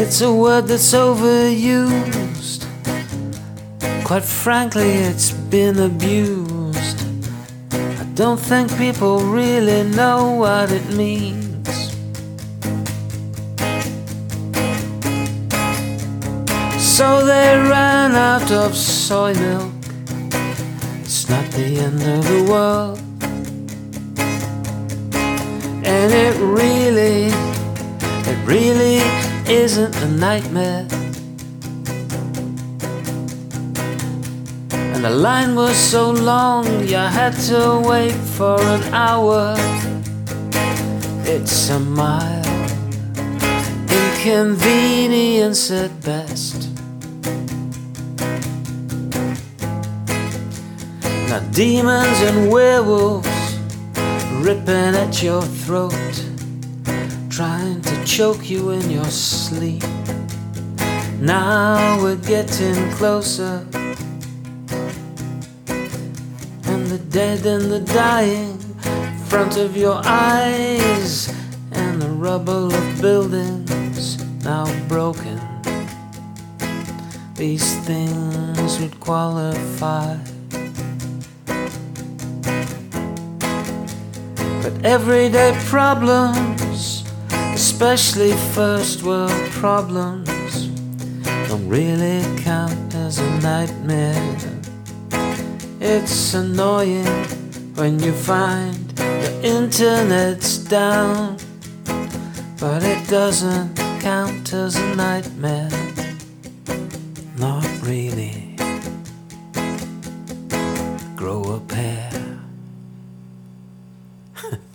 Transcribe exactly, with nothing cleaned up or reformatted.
It's a word that's overused. Quite frankly, it's been abused. I don't think people really know what it means. So they ran out of soy milk. It's not the end of the world. And it really, it really isn't a nightmare. And the line was so long, you had to wait for an hour. It's a mild inconvenience at best. Now demons and werewolves ripping at your throat, trying to choke you in your sleep. Now we're getting closer, and the dead and the dying in front of your eyes, and the rubble of buildings now broken. These things would qualify. But everyday problems, especially first world problems, don't really count as a nightmare. It's annoying when you find the internet's down, but it doesn't count as a nightmare. Not really. Grow a pair.